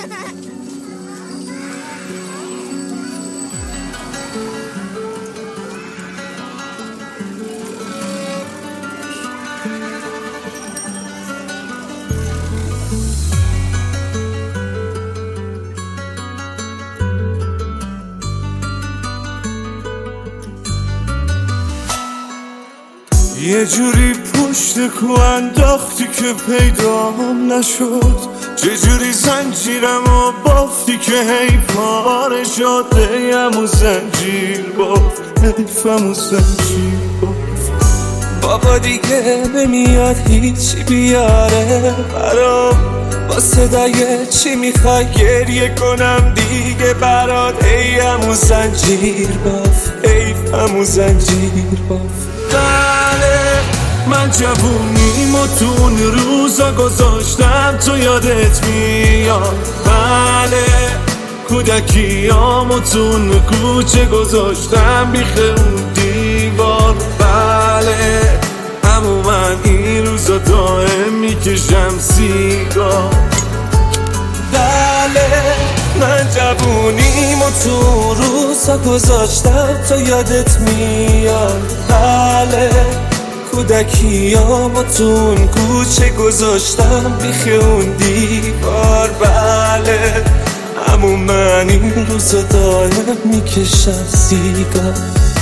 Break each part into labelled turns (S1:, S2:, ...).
S1: یه جوری پشت کو انداختی که پیدام نشد، چجوری زنجیرمو بافتی که هی پاره شد. حیفم و زنجیر بافت، حیفم و زنجیر بافت.
S2: بابا دیگه نمیاد هیچی بیاره برام، با صدای چی میخوای گریه کنم دیگه برات. حیفم و زنجیر بافت، حیفم و زنجیر بافت.
S1: بله من جوونیمو تو اون روزا گذاشتم، تو یادت میاد؟ بله کودکیامو تو اون کوچه گذاشتم بیخ اون دیوار. بله اما من این روزا دائم میکشم سیگار.
S2: بله من جوونیمو تو روزا گذاشتم، تو یادت میاد؟ بله کودکیامو تو اون کوچه گذاشتم بیخ اون دیوار. بله اما من این روزا دائم میکشم سیگار.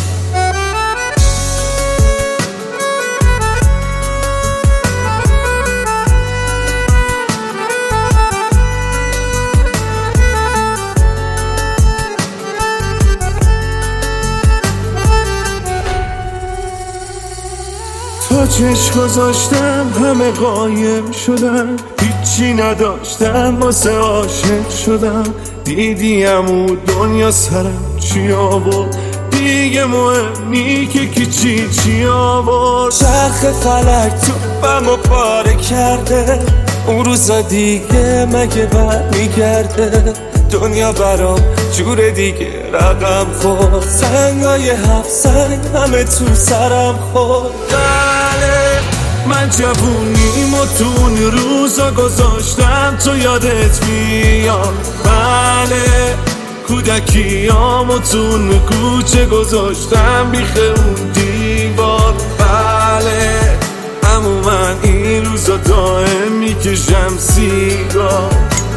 S1: تا چشم گذاشتم همه قایم شدم، هیچی نداشتم واسه عاشق شدم. دیدیم و دنیا سرم چی آورد، دیگه مهم نی که کی چی آورد.
S2: چرخ فلک توپمو پاره کرده، اون روزا دیگه مگه برمیگرده. دنیا برام جور دیگه رقم خورد، سنگای هفت سنگ همه تو سرم خورد.
S1: بله من جوونیمو تو اون روزا گذاشتم، تو یادت میاد؟ بله کودکیامو تو اون کوچه گذاشتم بیخ اون دیوار. بله اما من این روزا دائم میکشم سیگار.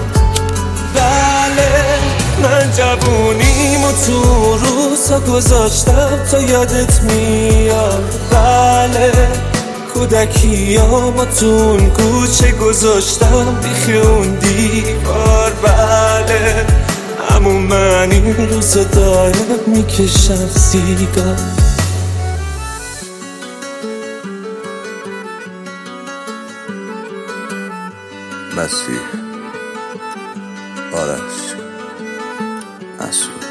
S2: بله من جوونیمو تو روزا گذاشتم، تو یادت میاد؟ بله کودکیامو تو اون کوچه گذاشتم بیخ اون دیوار. بله اما من این روزا دائم میکشم سیگار.
S3: مسیح آرش مسعود